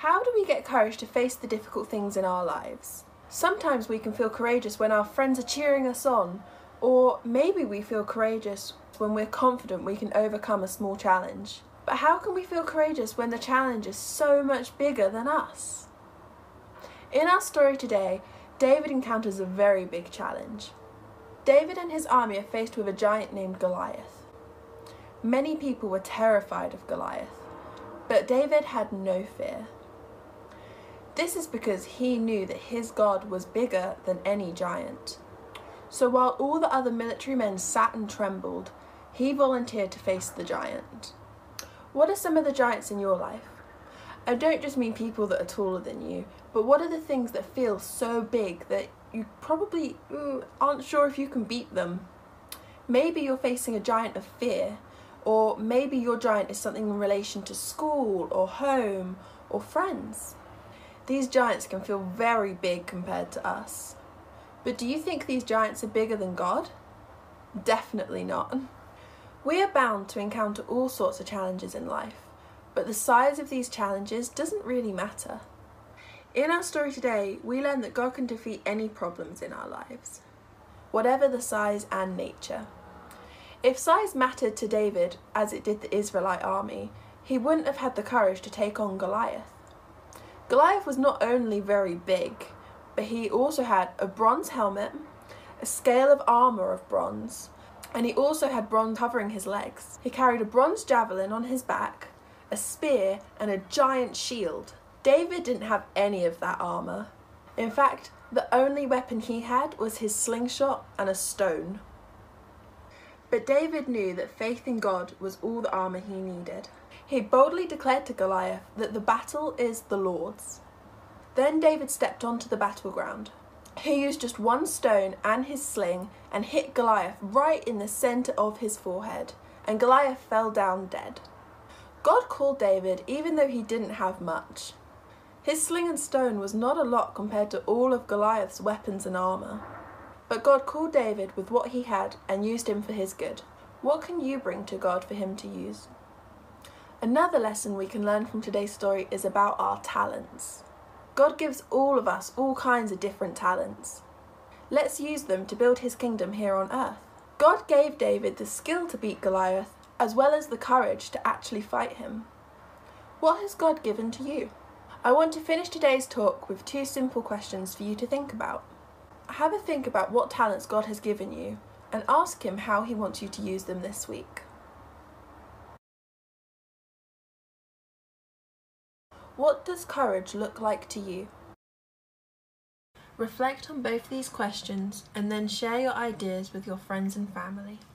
How do we get courage to face the difficult things in our lives? Sometimes we can feel courageous when our friends are cheering us on, or maybe we feel courageous when we're confident we can overcome a small challenge. But how can we feel courageous when the challenge is so much bigger than us? In our story today, David encounters a very big challenge. David and his army are faced with a giant named Goliath. Many people were terrified of Goliath, but David had no fear. This is because he knew that his God was bigger than any giant. So while all the other military men sat and trembled, he volunteered to face the giant. What are some of the giants in your life? I don't just mean people that are taller than you, but what are the things that feel so big that you probably aren't sure if you can beat them? Maybe you're facing a giant of fear, or maybe your giant is something in relation to school or home or friends. These giants can feel very big compared to us. But do you think these giants are bigger than God? Definitely not. We are bound to encounter all sorts of challenges in life, but the size of these challenges doesn't really matter. In our story today, we learn that God can defeat any problems in our lives, whatever the size and nature. If size mattered to David as it did the Israelite army, he wouldn't have had the courage to take on Goliath. Goliath was not only very big, but he also had a bronze helmet, a scale of armour of bronze, and he also had bronze covering his legs. He carried a bronze javelin on his back, a spear, and a giant shield. David didn't have any of that armour. In fact, the only weapon he had was his slingshot and a stone. But David knew that faith in God was all the armour he needed. He boldly declared to Goliath that the battle is the Lord's. Then David stepped onto the battleground. He used just one stone and his sling and hit Goliath right in the centre of his forehead, and Goliath fell down dead. God called David even though he didn't have much. His sling and stone was not a lot compared to all of Goliath's weapons and armour. But God called David with what he had and used him for his good. What can you bring to God for him to use? Another lesson we can learn from today's story is about our talents. God gives all of us all kinds of different talents. Let's use them to build his kingdom here on earth. God gave David the skill to beat Goliath, as well as the courage to actually fight him. What has God given to you? I want to finish today's talk with 2 simple questions for you to think about. Have a think about what talents God has given you and ask him how he wants you to use them this week. What does courage look like to you? Reflect on both these questions and then share your ideas with your friends and family.